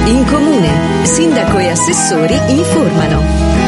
In comune, sindaco e assessori informano.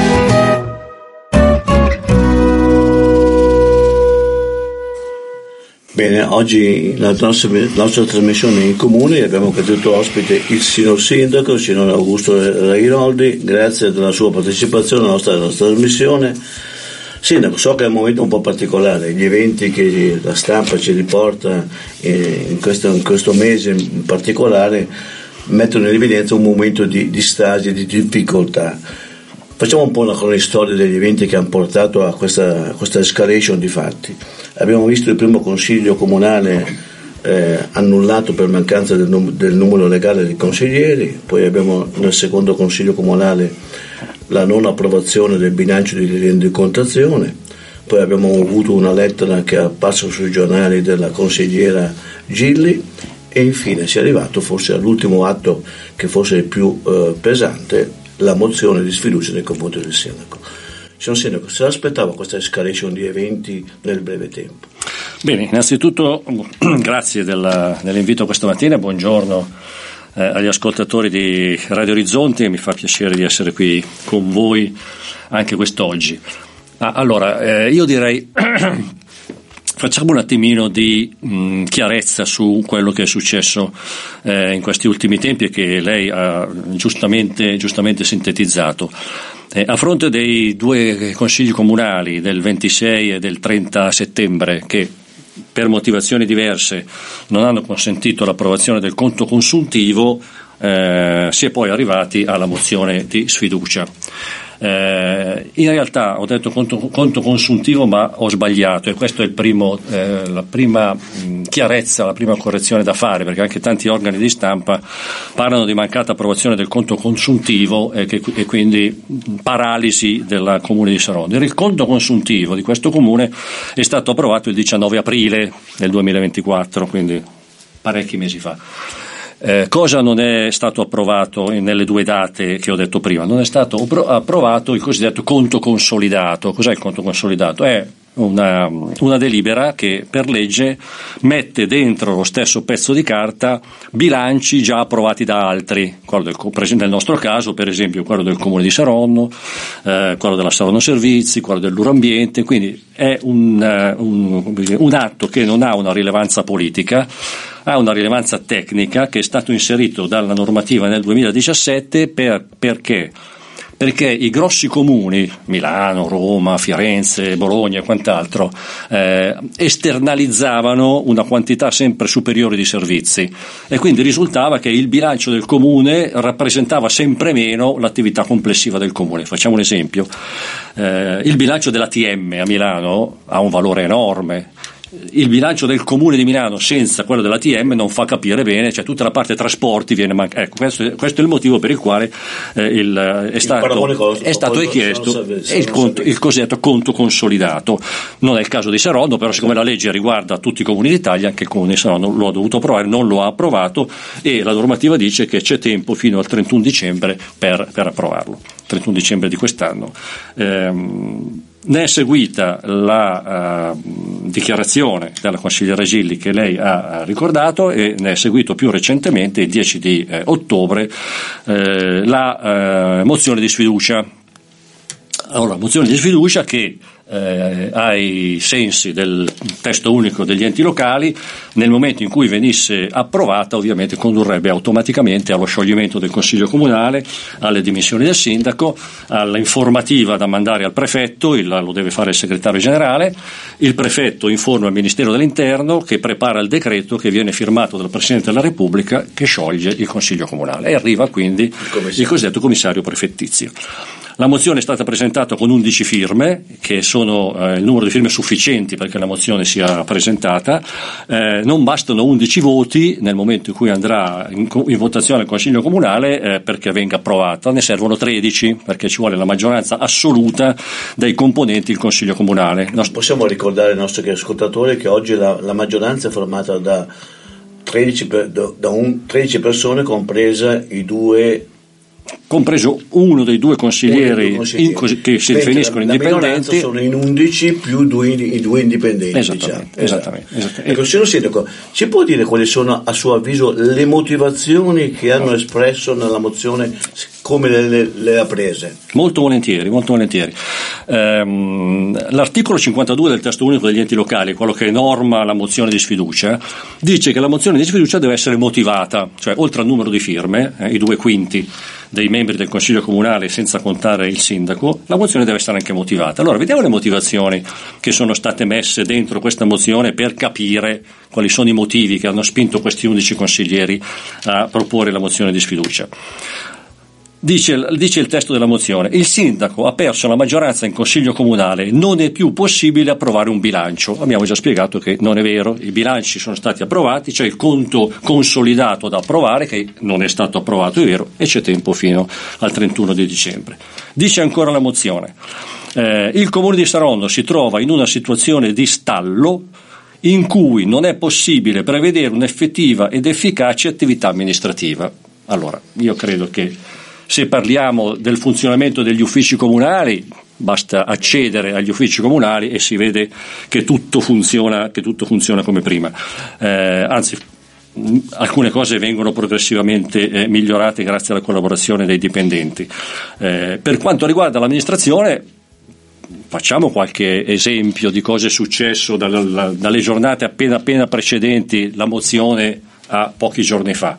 Bene, oggi la nostra trasmissione in comune abbiamo creduto ospite il signor sindaco, il signor Augusto Rairoldi. Grazie della sua partecipazione alla nostra trasmissione. Sindaco, so che è un momento un po' particolare, gli eventi che la stampa ci riporta in questo mese in particolare mettono in evidenza un momento di stasi, di difficoltà. Facciamo un po' una cronistoria degli eventi che hanno portato a questa escalation di fatti. Abbiamo visto il primo consiglio comunale annullato per mancanza del numero legale dei consiglieri, poi abbiamo nel secondo consiglio comunale la non approvazione del bilancio di rendicontazione, poi abbiamo avuto una lettera che è apparsa sui giornali della consigliera Gilli e infine si è arrivato forse all'ultimo atto che forse è il più pesante, la mozione di sfiducia nei confronti del sindaco. Signor Sindaco, se aspettava questa escalation di eventi nel breve tempo? Bene, innanzitutto grazie dell'invito questa mattina, buongiorno agli ascoltatori di Radio Orizzonte, mi fa piacere di essere qui con voi anche quest'oggi. Allora, io direi facciamo un attimino di chiarezza su quello che è successo in questi ultimi tempi e che lei ha giustamente sintetizzato. A fronte dei due consigli comunali del 26 e del 30 settembre che per motivazioni diverse non hanno consentito l'approvazione del conto consuntivo, si è poi arrivati alla mozione di sfiducia. In realtà ho detto conto consuntivo, ma ho sbagliato, e questo è la prima chiarezza, la prima correzione da fare, perché anche tanti organi di stampa parlano di mancata approvazione del conto consuntivo e quindi paralisi del comune di Saronno. Il conto consuntivo di questo comune è stato approvato il 19 aprile del 2024, quindi parecchi mesi fa. Cosa non è stato approvato nelle due date che ho detto prima? Non è stato approvato il cosiddetto conto consolidato. Cos'è il conto consolidato? È una delibera che per legge mette dentro lo stesso pezzo di carta bilanci già approvati da altri, nel nostro caso per esempio quello del Comune di Saronno, quello della Saronno Servizi, quello dell'Urambiente, quindi è un atto che non ha una rilevanza politica, ha una rilevanza tecnica, che è stato inserito dalla normativa nel 2017 perché i grossi comuni, Milano, Roma, Firenze, Bologna e quant'altro, esternalizzavano una quantità sempre superiore di servizi e quindi risultava che il bilancio del comune rappresentava sempre meno l'attività complessiva del comune. Facciamo un esempio: il bilancio dell'ATM a Milano ha un valore enorme. Il bilancio del comune di Milano senza quello dell'ATM non fa capire bene, cioè tutta la parte trasporti viene mancata. Ecco, questo è il motivo per il quale è stato richiesto il cosiddetto conto consolidato. Non è il caso di Saronno, però siccome la legge riguarda tutti i comuni d'Italia, anche il comune di Saronno lo ha dovuto approvare, non lo ha approvato, e la normativa dice che c'è tempo fino al 31 dicembre per approvarlo, 31 dicembre di quest'anno. Ne è seguita la dichiarazione della consigliera Gilli che lei ha ricordato, e ne è seguito più recentemente, il 10 di ottobre, la mozione di sfiducia. Allora, mozione di sfiducia che ai sensi del testo unico degli enti locali, nel momento in cui venisse approvata, ovviamente condurrebbe automaticamente allo scioglimento del Consiglio Comunale, alle dimissioni del sindaco, all'informativa da mandare al prefetto, lo deve fare il segretario generale, il prefetto informa il Ministero dell'Interno che prepara il decreto che viene firmato dal Presidente della Repubblica, che scioglie il Consiglio Comunale, e arriva quindi il cosiddetto commissario prefettizio. La mozione è stata presentata con 11 firme, che sono il numero di firme sufficienti perché la mozione sia presentata. Non bastano 11 voti nel momento in cui andrà in votazione al Consiglio Comunale perché venga approvata. Ne servono 13 perché ci vuole la maggioranza assoluta dei componenti del Consiglio Comunale. Possiamo ricordare ai nostri ascoltatori che oggi la maggioranza è formata da 13 persone, compresa i due compreso uno dei due consiglieri che si definiscono indipendenti. Sono in 11 più i due indipendenti. Esattamente. Ecco, signor Sindaco, ci può dire quali sono a suo avviso le motivazioni che hanno espresso nella mozione, come le ha prese? Molto volentieri. L'articolo 52 del testo unico degli enti locali, quello che norma la mozione di sfiducia, dice che la mozione di sfiducia deve essere motivata, cioè oltre al numero di firme, i 2/5 dei membri del Consiglio Comunale senza contare il sindaco, la mozione deve essere anche motivata. Allora vediamo le motivazioni che sono state messe dentro questa mozione per capire quali sono i motivi che hanno spinto questi 11 consiglieri a proporre la mozione di sfiducia. Dice il testo della mozione: il sindaco ha perso la maggioranza in consiglio comunale, non è più possibile approvare un bilancio. Abbiamo già spiegato che non è vero, i bilanci sono stati approvati, c'è il conto consolidato da approvare che non è stato approvato, è vero, e c'è tempo fino al 31 di dicembre. Dice ancora la mozione: il comune di Saronno si trova in una situazione di stallo in cui non è possibile prevedere un'effettiva ed efficace attività amministrativa. Allora, io credo che se parliamo del funzionamento degli uffici comunali, basta accedere agli uffici comunali e si vede che tutto funziona come prima. Anzi, alcune cose vengono progressivamente migliorate grazie alla collaborazione dei dipendenti. Per quanto riguarda l'amministrazione, facciamo qualche esempio di cosa è successo dalle giornate appena precedenti la mozione a pochi giorni fa.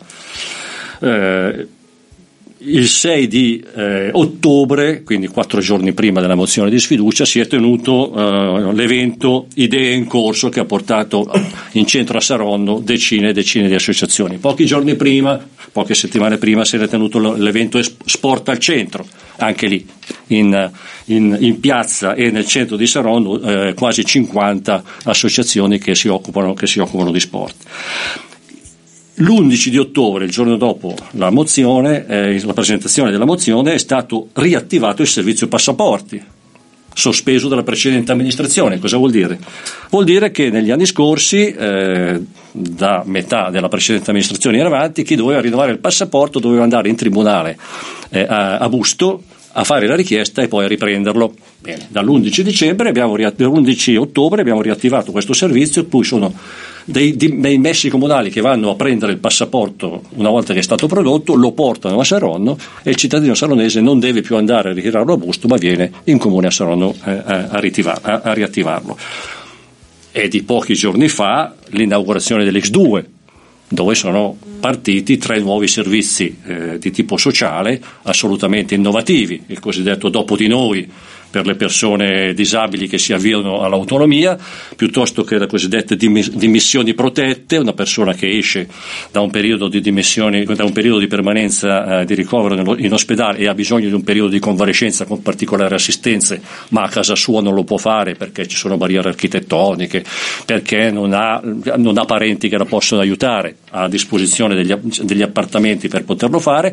Il 6 di ottobre, quindi 4 giorni prima della mozione di sfiducia, si è tenuto l'evento Idee in Corso, che ha portato in centro a Saronno decine e decine di associazioni. Poche settimane prima, si era tenuto l'evento Sport al Centro, anche lì in piazza e nel centro di Saronno, quasi 50 associazioni che si occupano di sport. L'11 di ottobre, il giorno dopo la presentazione della mozione, è stato riattivato il servizio passaporti, sospeso dalla precedente amministrazione. Cosa vuol dire? Vuol dire che negli anni scorsi, da metà della precedente amministrazione in avanti, chi doveva rinnovare il passaporto doveva andare in tribunale a Busto a fare la richiesta e poi a riprenderlo. Bene, dall'11 ottobre abbiamo riattivato questo servizio, poi sono dei messi comunali che vanno a prendere il passaporto una volta che è stato prodotto, lo portano a Saronno e il cittadino saronese non deve più andare a ritirarlo a Busto, ma viene in comune a Saronno a riattivarlo. È di pochi giorni fa l'inaugurazione dell'X2, dove sono partiti 3 nuovi servizi di tipo sociale assolutamente innovativi, il cosiddetto dopo di noi per le persone disabili che si avviano all'autonomia, piuttosto che le cosiddette dimissioni protette, una persona che esce da un periodo di dimissioni, da un periodo di permanenza di ricovero in ospedale e ha bisogno di un periodo di convalescenza con particolari assistenze, ma a casa sua non lo può fare perché ci sono barriere architettoniche, perché non ha parenti che la possono aiutare, ha a disposizione degli appartamenti per poterlo fare.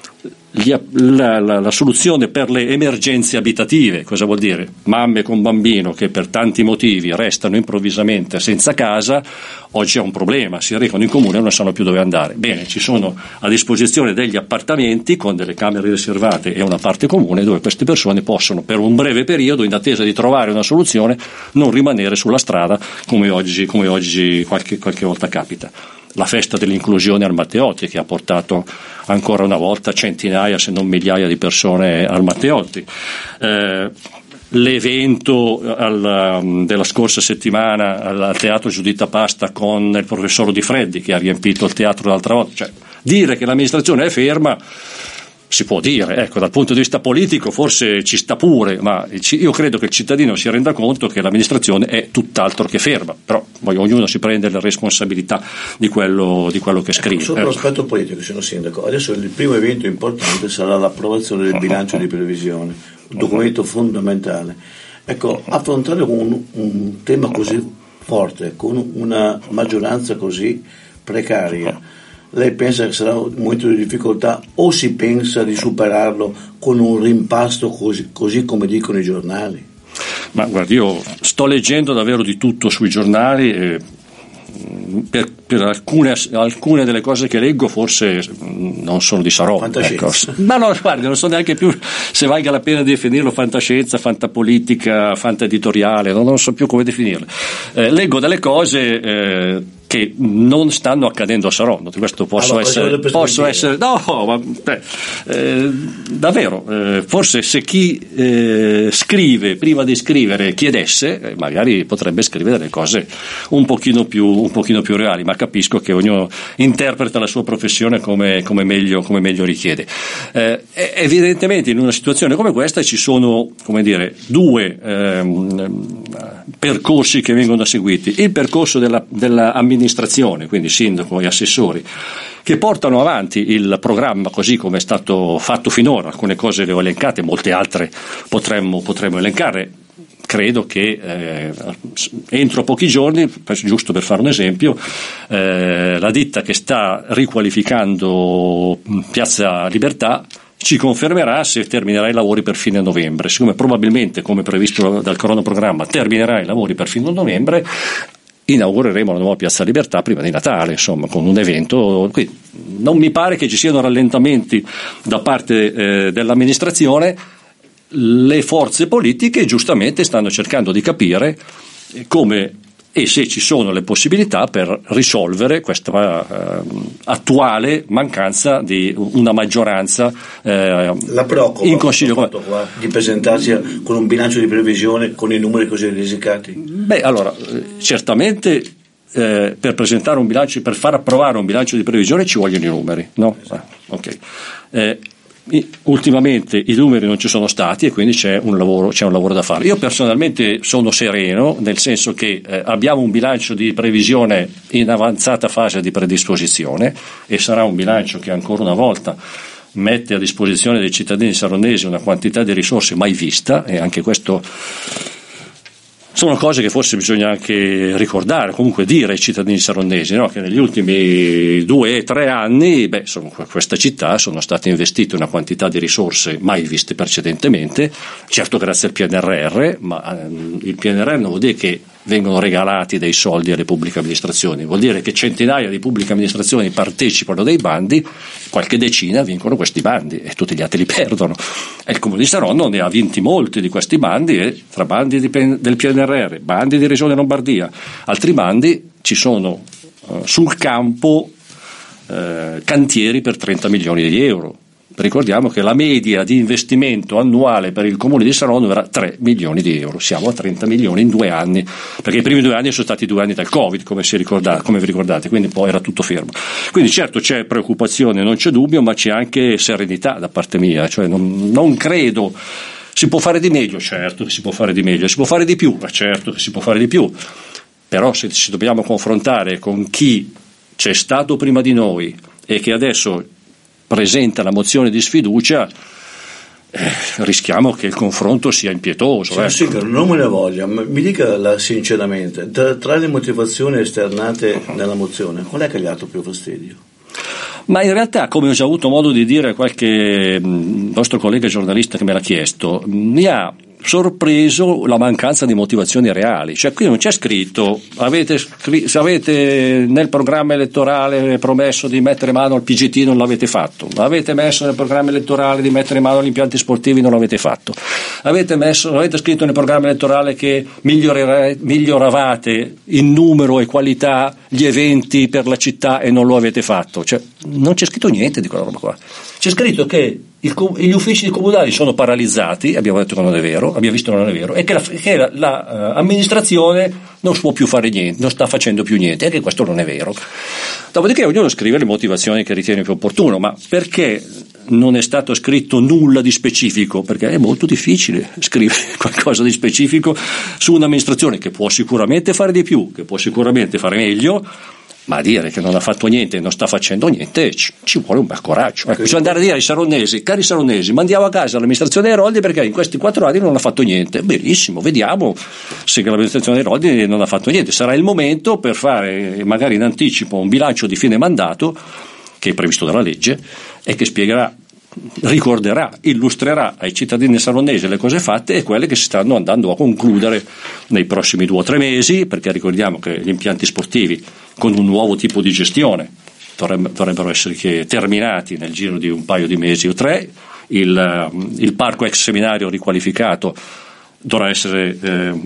La soluzione per le emergenze abitative, cosa vuol dire? Mamme con bambino che per tanti motivi restano improvvisamente senza casa, oggi è un problema, si recano in comune e non sanno più dove andare. Bene, ci sono a disposizione degli appartamenti con delle camere riservate e una parte comune dove queste persone possono per un breve periodo, in attesa di trovare una soluzione, non rimanere sulla strada come oggi qualche volta capita. La festa dell'inclusione al Matteotti, che ha portato ancora una volta centinaia se non migliaia di persone al Matteotti, l'evento della scorsa settimana al Teatro Giuditta Pasta con il professor Di Freddi, che ha riempito il teatro l'altra volta. Cioè, dire che l'amministrazione è ferma si può dire, ecco, dal punto di vista politico forse ci sta pure, ma io credo che il cittadino si renda conto che l'amministrazione è tutt'altro che ferma, però ognuno si prende la responsabilità di quello che scrive. Solo l'aspetto politico, signor Sindaco, adesso il primo evento importante sarà l'approvazione del bilancio di previsione, un documento fondamentale. Ecco, affrontare un tema così forte, con una maggioranza così precaria, lei pensa che sarà un momento di difficoltà o si pensa di superarlo con un rimpasto così come dicono i giornali? Ma guardi, io sto leggendo davvero di tutto sui giornali e per alcune delle cose che leggo forse non sono di Saronno, ecco. Ma no, guardi, non so neanche più se valga la pena definirlo fantascienza, fantapolitica, fantaditoriale, non so più come definirle. Leggo delle cose che non stanno accadendo a Saronno. Questo posso essere no, ma davvero, forse se chi scrive prima di scrivere chiedesse, magari potrebbe scrivere delle cose un pochino più reali, ma capisco che ognuno interpreta la sua professione come meglio richiede. Evidentemente in una situazione come questa ci sono, come dire, due percorsi che vengono seguiti: il percorso dell'amministrazione, quindi sindaco e assessori, che portano avanti il programma così come è stato fatto finora. Alcune cose le ho elencate, molte altre potremmo elencare. Credo che entro pochi giorni, giusto per fare un esempio, la ditta che sta riqualificando Piazza Libertà ci confermerà se terminerà i lavori per fine novembre. Siccome probabilmente, come previsto dal cronoprogramma, terminerà i lavori per fine novembre, inaugureremo la nuova Piazza Libertà prima di Natale, insomma, con un evento. Quindi non mi pare che ci siano rallentamenti da parte dell'amministrazione. Le forze politiche giustamente stanno cercando di capire come e se ci sono le possibilità per risolvere questa attuale mancanza di una maggioranza la preoccupa in Consiglio di presentarsi con un bilancio di previsione con i numeri così risicati? Beh, allora, certamente per presentare un bilancio, per far approvare un bilancio di previsione ci vogliono i numeri, no? Ok. Ultimamente i numeri non ci sono stati e quindi c'è un lavoro da fare. Io personalmente sono sereno, nel senso che abbiamo un bilancio di previsione in avanzata fase di predisposizione e sarà un bilancio che ancora una volta mette a disposizione dei cittadini saronnesi una quantità di risorse mai vista, e anche questo sono cose che forse bisogna anche ricordare, comunque dire ai cittadini saronnesi, no? Che negli ultimi 2-3 anni questa città sono state investite una quantità di risorse mai viste precedentemente, certo grazie al PNRR, ma il PNRR non vuol dire che vengono regalati dei soldi alle pubbliche amministrazioni, vuol dire che centinaia di pubbliche amministrazioni partecipano dei bandi, qualche decina vincono questi bandi e tutti gli altri li perdono. E il Comune di Saronno ne ha vinti molti di questi bandi, e tra bandi del PNRR, bandi di Regione Lombardia, altri bandi, ci sono sul campo cantieri per 30 milioni di euro. Ricordiamo che la media di investimento annuale per il Comune di Saronno era 3 milioni di euro, siamo a 30 milioni in 2 anni, perché i primi 2 anni sono stati 2 anni del Covid, come vi ricordate, quindi poi era tutto fermo. Quindi certo c'è preoccupazione, non c'è dubbio, ma c'è anche serenità da parte mia, cioè non credo. Si può fare di meglio, certo che si può fare di meglio, si può fare di più, ma certo che si può fare di più, però se ci dobbiamo confrontare con chi c'è stato prima di noi e che adesso presenta la mozione di sfiducia, rischiamo che il confronto sia impietoso. Sì, non me ne voglia, ma mi dica sinceramente, tra le motivazioni esternate nella mozione, qual è che gli ha dato più fastidio? Ma in realtà, come ho già avuto modo di dire a qualche nostro collega giornalista che me l'ha chiesto, mi ha sorpreso la mancanza di motivazioni reali. Cioè qui non c'è scritto se avete nel programma elettorale promesso di mettere mano al PGT, non l'avete fatto, avete messo nel programma elettorale di mettere mano agli impianti sportivi, non l'avete fatto, avete scritto nel programma elettorale che miglioravate in numero e qualità gli eventi per la città e non lo avete fatto. Cioè non c'è scritto niente di quella roba qua. C'è scritto che gli uffici comunali sono paralizzati, abbiamo detto che non è vero, abbiamo visto che non è vero, e che l'amministrazione non può più fare niente, non sta facendo più niente, e che questo non è vero. Dopodiché ognuno scrive le motivazioni che ritiene più opportuno, ma perché non è stato scritto nulla di specifico? Perché è molto difficile scrivere qualcosa di specifico su un'amministrazione che può sicuramente fare di più, che può sicuramente fare meglio, ma dire che non ha fatto niente e non sta facendo niente ci vuole un bel coraggio. Bisogna andare a dire ai saronnesi: cari saronnesi, mandiamo a casa l'amministrazione Airoldi perché in questi 4 anni non ha fatto niente. Benissimo, vediamo se l'amministrazione Airoldi non ha fatto niente. Sarà il momento per fare magari in anticipo un bilancio di fine mandato che è previsto dalla legge e che spiegherà, ricorderà, illustrerà ai cittadini saronnesi le cose fatte e quelle che si stanno andando a concludere nei prossimi 2 o 3 mesi, perché ricordiamo che gli impianti sportivi con un nuovo tipo di gestione. Dovrebbero essere terminati nel giro di un paio di mesi o 3. Il parco ex seminario riqualificato dovrà essere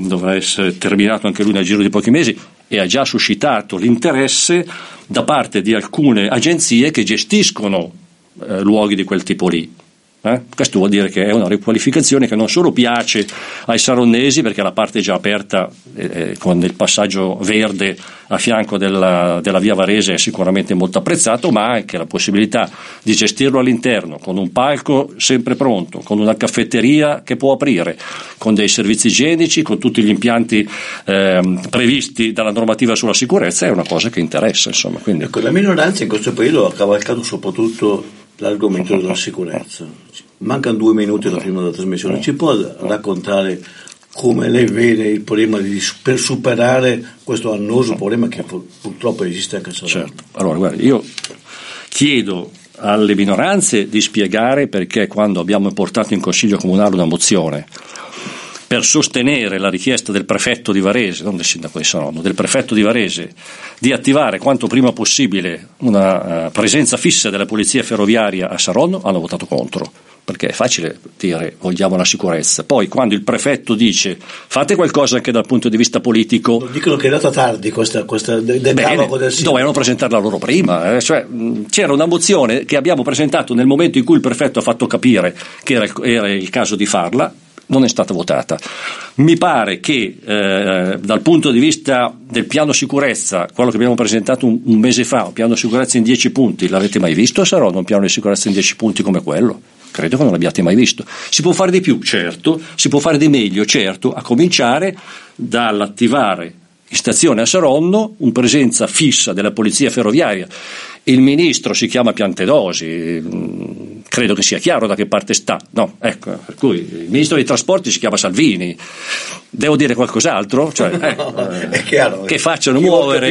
terminato anche lui nel giro di pochi mesi, e ha già suscitato l'interesse da parte di alcune agenzie che gestiscono luoghi di quel tipo lì. Questo vuol dire che è una riqualificazione che non solo piace ai saronnesi, perché la parte è già aperta con il passaggio verde a fianco della via Varese è sicuramente molto apprezzato, ma anche la possibilità di gestirlo all'interno con un palco sempre pronto, con una caffetteria che può aprire, con dei servizi igienici, con tutti gli impianti previsti dalla normativa sulla sicurezza, è una cosa che interessa, insomma. Quindi. Ecco, la minoranza in questo periodo ha cavalcato soprattutto l'argomento della sicurezza. Mancano 2 minuti alla fine della trasmissione. Ci può raccontare come lei vede il problema per superare questo annoso problema che purtroppo esiste anche a Salerno? Certo. Allora, guarda, io chiedo alle minoranze di spiegare perché quando abbiamo portato in Consiglio Comunale una mozione per sostenere la richiesta del prefetto di Varese, non del sindaco di Saronno, del prefetto di Varese, di attivare quanto prima possibile una presenza fissa della polizia ferroviaria a Saronno, hanno votato contro, perché è facile dire vogliamo la sicurezza. Poi quando il prefetto dice fate qualcosa anche dal punto di vista politico, dicono che è andata tardi questa decalogo del sindaco. Dovevano presentarla loro prima, cioè, c'era una mozione che abbiamo presentato nel momento in cui il prefetto ha fatto capire che era il caso di farla, non è stata votata. Mi pare che dal punto di vista del piano sicurezza, quello che abbiamo presentato un mese fa, un piano sicurezza in 10 punti, l'avete mai visto a Saronno un piano di sicurezza in 10 punti come quello? Credo che non l'abbiate mai visto. Si può fare di più, certo, si può fare di meglio, certo, a cominciare dall'attivare in stazione a Saronno una presenza fissa della polizia ferroviaria. Il ministro si chiama Piantedosi, credo che sia chiaro da che parte sta, no? Ecco, per cui il ministro dei trasporti si chiama Salvini. Devo dire qualcos'altro? Cioè, è chiaro, che facciano muovere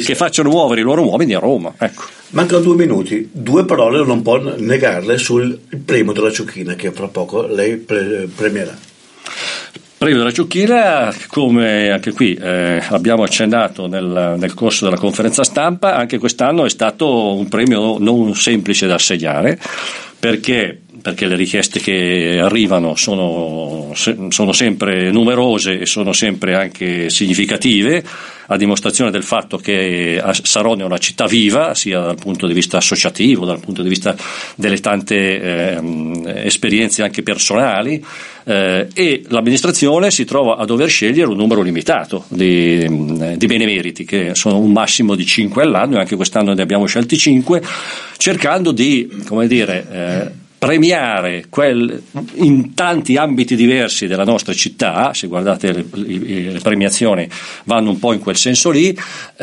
i loro uomini a Roma. Ecco. Mancano 2 minuti, 2 parole non può negarle sul premio della Ciocchina che fra poco lei premierà. Premio della Ciocchina, come anche qui abbiamo accennato nel corso della conferenza stampa, anche quest'anno è stato un premio non semplice da assegnare, perché le richieste che arrivano sono sempre numerose e sono sempre anche significative, a dimostrazione del fatto che Saronno è una città viva, sia dal punto di vista associativo, dal punto di vista delle tante esperienze anche personali, e l'amministrazione si trova a dover scegliere un numero limitato di benemeriti, che sono un massimo di 5 all'anno, e anche quest'anno ne abbiamo scelti 5, cercando di, premiare in tanti ambiti diversi della nostra città. Se guardate le premiazioni vanno un po' in quel senso lì.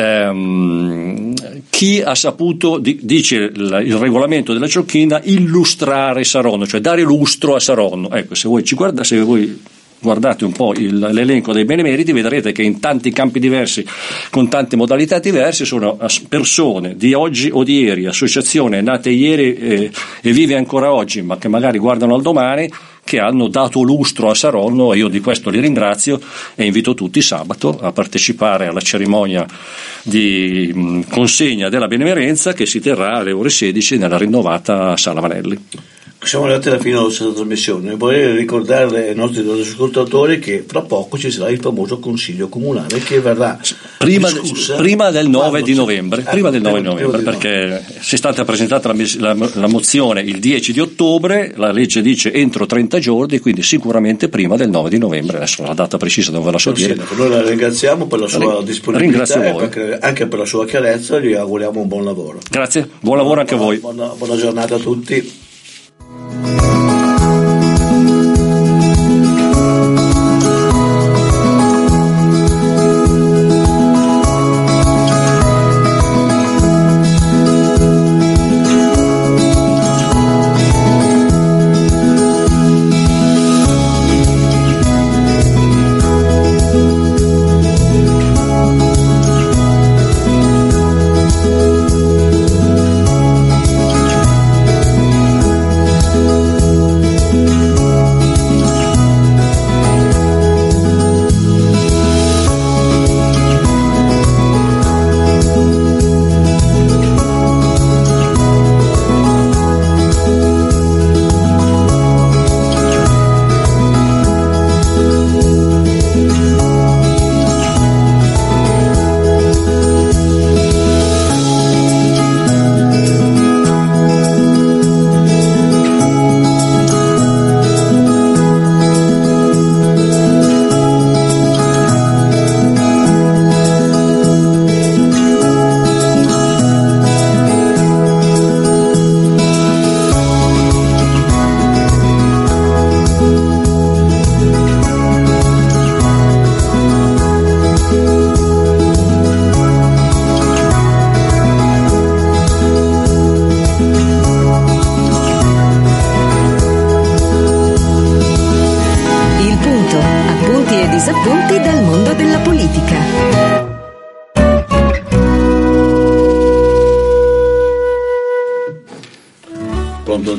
Chi ha saputo, dice il regolamento della Ciocchina, illustrare Saronno, cioè dare lustro a Saronno. Ecco, se voi guardate un po' l'elenco dei benemeriti, vedrete che in tanti campi diversi, con tante modalità diverse, sono persone di oggi o di ieri, associazioni nate ieri e vive ancora oggi, ma che magari guardano al domani, che hanno dato lustro a Saronno, e io di questo li ringrazio, e invito tutti sabato a partecipare alla cerimonia di consegna della benemerenza che si terrà alle ore 16 nella rinnovata Sala Vanelli. Siamo arrivati alla fine della nostra trasmissione. Vorrei ricordarle ai nostri ascoltatori che fra poco ci sarà il famoso Consiglio Comunale che verrà prima del 9 di novembre, perché si è stata presentata la mozione il 10 di ottobre, la legge dice entro 30 giorni, quindi sicuramente prima del 9 di novembre. Adesso la data precisa non ve la so dire. Noi la ringraziamo per la sua disponibilità e anche per la sua chiarezza, gli auguriamo un buon lavoro. Grazie, buon lavoro anche a voi. Buona giornata a tutti.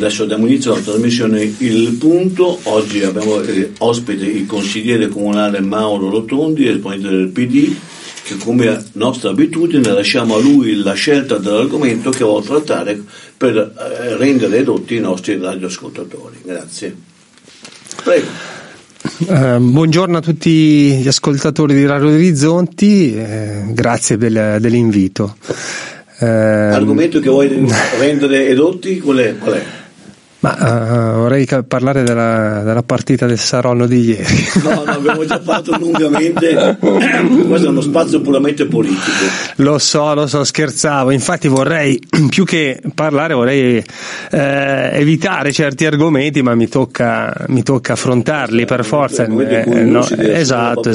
adesso diamo inizio alla trasmissione Il Punto. Oggi abbiamo ospite il consigliere comunale Mauro Rotondi, esponente del PD, che come nostra abitudine lasciamo a lui la scelta dell'argomento che vuole trattare per rendere edotti i nostri radioascoltatori. Grazie. Prego. Buongiorno a tutti gli ascoltatori di Radio Orizzonti, grazie dell'invito. Argomento che vuoi rendere edotti, qual è? Ma vorrei parlare della partita del Saronno di ieri. No, abbiamo già fatto lungamente. Questo è uno spazio puramente politico. Lo so, scherzavo. Infatti vorrei, più che parlare, vorrei evitare certi argomenti, ma mi tocca affrontarli per forza. Esatto.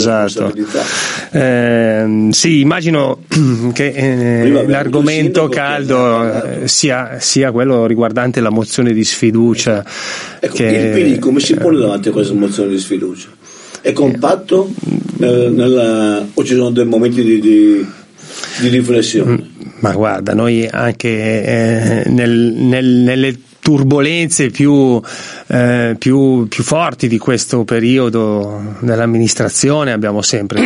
Sì, immagino che l'argomento caldo sia quello riguardante la mozione di sfiducia. Ecco, il PD come si pone davanti a questa mozione di sfiducia? È compatto o ci sono dei momenti di riflessione? Ma guarda, noi anche nelle turbolenze più forti di questo periodo dell'amministrazione abbiamo sempre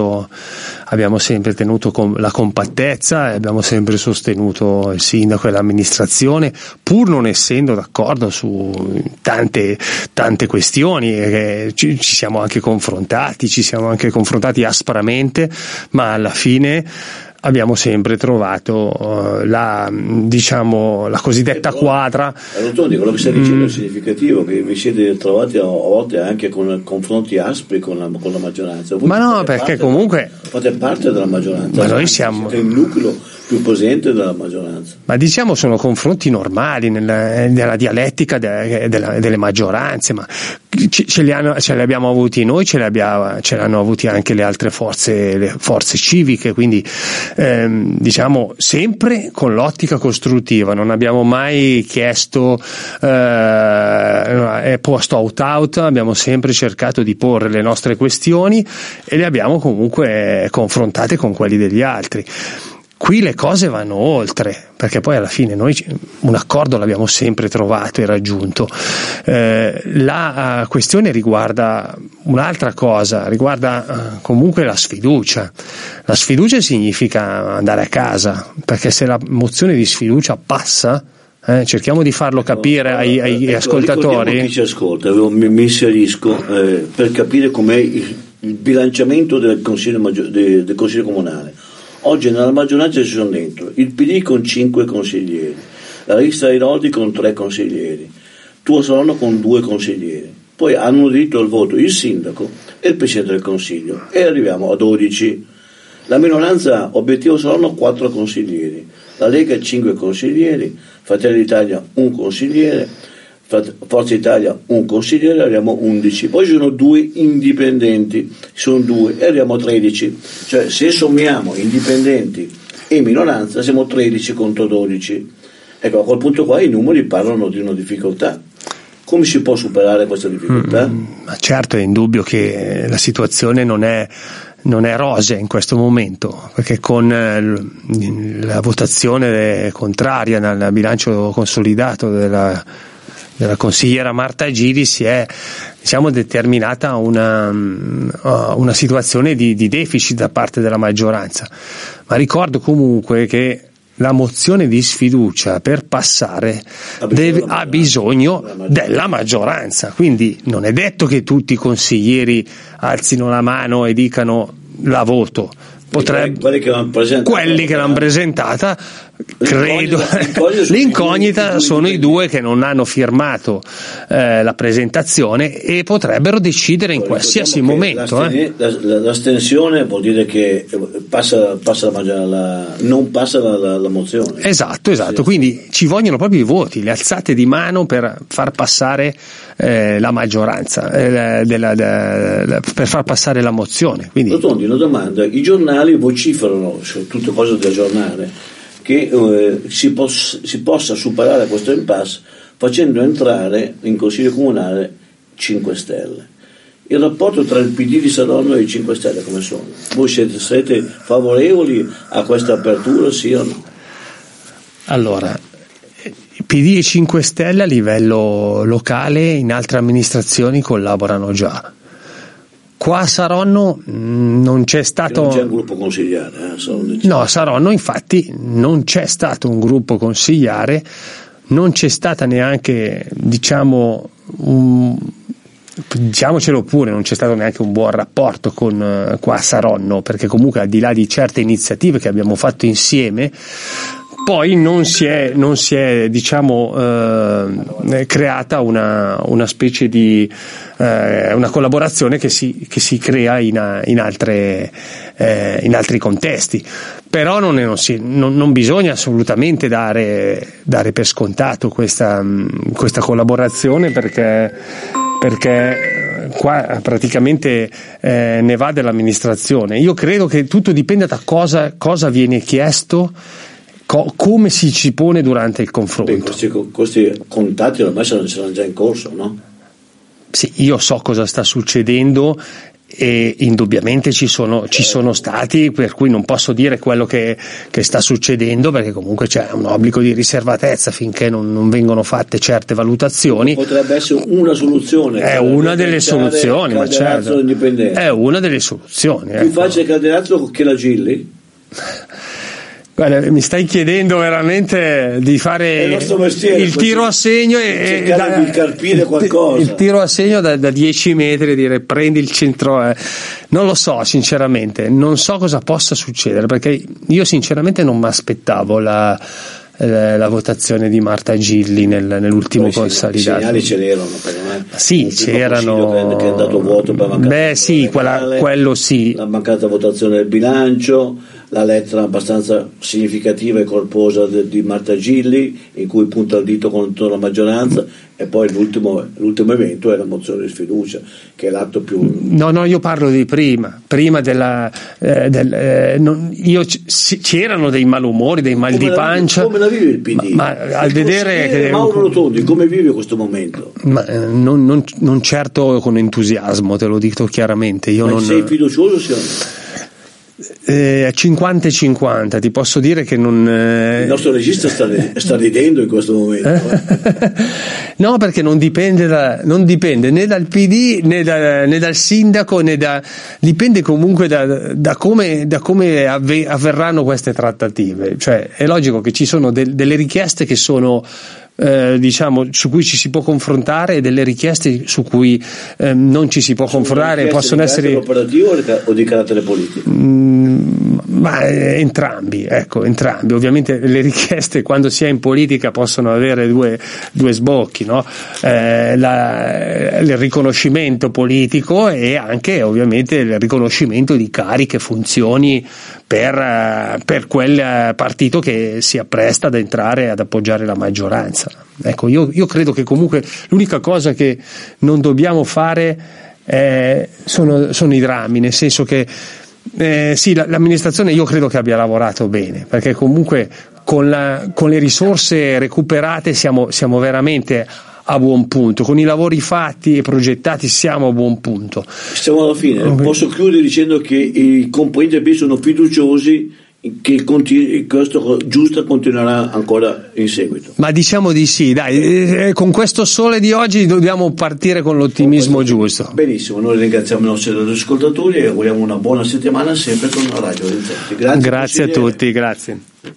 tenuto la compattezza e abbiamo sempre sostenuto il sindaco e l'amministrazione, pur non essendo d'accordo su tante questioni. Ci siamo anche confrontati aspramente, ma alla fine abbiamo sempre trovato la cosiddetta quadra. Rotondi, quello che stai dicendo è significativo, che vi siete trovati a volte anche con confronti aspri con la maggioranza. Ma no, perché comunque fate parte della maggioranza, ma noi siamo il nucleo più presente della maggioranza. Ma diciamo sono confronti normali nella dialettica delle maggioranze, ma ce li abbiamo avuti noi, ce l'hanno avuti anche le altre forze civiche, quindi diciamo sempre con l'ottica costruttiva. Non abbiamo mai chiesto posto out, abbiamo sempre cercato di porre le nostre questioni e le abbiamo comunque confrontate con quelli degli altri. Qui le cose vanno oltre, perché poi alla fine noi un accordo l'abbiamo sempre trovato e raggiunto. La questione riguarda un'altra cosa, riguarda comunque la sfiducia. La sfiducia significa andare a casa, perché se la mozione di sfiducia passa, cerchiamo di farlo capire ai ascoltatori. Chi ci ascolta, mi inserisco per capire com'è il bilanciamento del Consiglio Comunale. Oggi nella maggioranza ci sono dentro il PD con 5 consiglieri, la lista dei Nodi con 3 consiglieri, Tuo Saronno con 2 consiglieri, poi hanno diritto al voto il sindaco e il presidente del consiglio e arriviamo a 12. La minoranza obiettivo Saronno 4 consiglieri, la Lega 5 consiglieri, Fratelli d'Italia 1 consigliere, Forza Italia 1 consigliere, arriviamo a 11, poi ci sono 2 indipendenti, sono 2 e arriviamo a 13, cioè se sommiamo indipendenti e minoranza siamo 13 contro 12. Ecco, a quel punto qua i numeri parlano di una difficoltà. Come si può superare questa difficoltà? Ma certo, è indubbio che la situazione non è rosea in questo momento, perché con la votazione contraria nel bilancio consolidato della consigliera Marta Giri si è determinata una situazione di deficit da parte della maggioranza, ma ricordo comunque che la mozione di sfiducia per passare ha bisogno della maggioranza, quindi non è detto che tutti i consiglieri alzino la mano e dicano la voto. Quelli che l'hanno presentata, credo l'incognita sono i 2 che non hanno firmato la presentazione e potrebbero decidere in qualsiasi momento. L'astensione vuol dire che non passa la mozione. Esatto, sì. Quindi ci vogliono proprio i voti, le alzate di mano per far passare la maggioranza, per far passare la mozione. Quindi Rotondi, una domanda: i giornali vociferano su tutte cose da aggiornare che si possa superare questo impasse facendo entrare in Consiglio Comunale 5 Stelle. Il rapporto tra il PD di Saronno e i 5 Stelle come sono? Voi siete favorevoli a questa apertura, sì o no? Allora, PD e 5 Stelle a livello locale in altre amministrazioni collaborano già. Qua a Saronno non c'è stato. Non c'è un gruppo consigliare. No, a Saronno infatti non c'è stato un gruppo consigliare, non c'è stata neanche, diciamocelo pure, non c'è stato neanche un buon rapporto con qua a Saronno, perché comunque al di là di certe iniziative che abbiamo fatto insieme, poi non si è creata una specie di una collaborazione che si crea in altri contesti. Però non bisogna assolutamente dare per scontato questa collaborazione, perché qua praticamente ne va dell'amministrazione. Io credo che tutto dipenda da cosa viene chiesto, come si pone durante il confronto. Questi contatti ormai saranno già in corso, no? Sì, io so cosa sta succedendo e indubbiamente ci sono stati, per cui non posso dire quello che sta succedendo, perché comunque c'è un obbligo di riservatezza finché non vengono fatte certe valutazioni. Potrebbe essere una soluzione. È una delle soluzioni, ma certo. È una delle soluzioni. Più facile Calderazzo che la Gilli? Guarda, mi stai chiedendo veramente di fare il tiro a segno e di carpire qualcosa. Il tiro a segno da 10 metri, dire prendi il centro. Non lo so, sinceramente, non so cosa possa succedere, perché io sinceramente non mi aspettavo la votazione di Marta Gilli nell'ultimo consolidato. I segnali ce n'erano, sì, c'erano. Che è andato vuoto per quello sì. La mancata votazione del bilancio, la lettera abbastanza significativa e corposa di Marta Gilli in cui punta il dito contro la maggioranza, e poi l'ultimo evento è la mozione di sfiducia, che è l'atto più. No, io parlo di prima della c'erano dei malumori, dei mal di pancia. Come la vive il PD? Ma al vedere che Mauro Rotondi come vive questo momento? Ma non certo con entusiasmo, te lo dico chiaramente. Sei fiducioso, sì o no? 50-50, ti posso dire che non. Il nostro regista sta ridendo in questo momento. No, perché non dipende né dal PD né dal sindaco dipende comunque da come avverranno queste trattative. Cioè è logico che ci sono delle richieste che sono su cui ci si può confrontare e delle richieste su cui non ci si può confrontare, possono essere operativo o di carattere politico? Ma entrambi. Ovviamente le richieste quando si è in politica possono avere due sbocchi, no? Il riconoscimento politico e anche ovviamente il riconoscimento di cariche, funzioni per quel partito che si appresta ad entrare ad appoggiare la maggioranza. Ecco, io credo che comunque l'unica cosa che non dobbiamo fare sono i drammi, nel senso che sì, l'amministrazione io credo che abbia lavorato bene, perché comunque con le risorse recuperate siamo veramente a buon punto, con i lavori fatti e progettati siamo a buon punto. Siamo alla fine. Posso chiudere dicendo che i componenti del PD sono fiduciosi che questo giusto continuerà ancora in seguito. Ma diciamo di sì, dai, con questo sole di oggi dobbiamo partire con l'ottimismo giusto. Benissimo, noi ringraziamo i nostri ascoltatori e auguriamo una buona settimana sempre con la Radio Orizzonti. Grazie a tutti, grazie.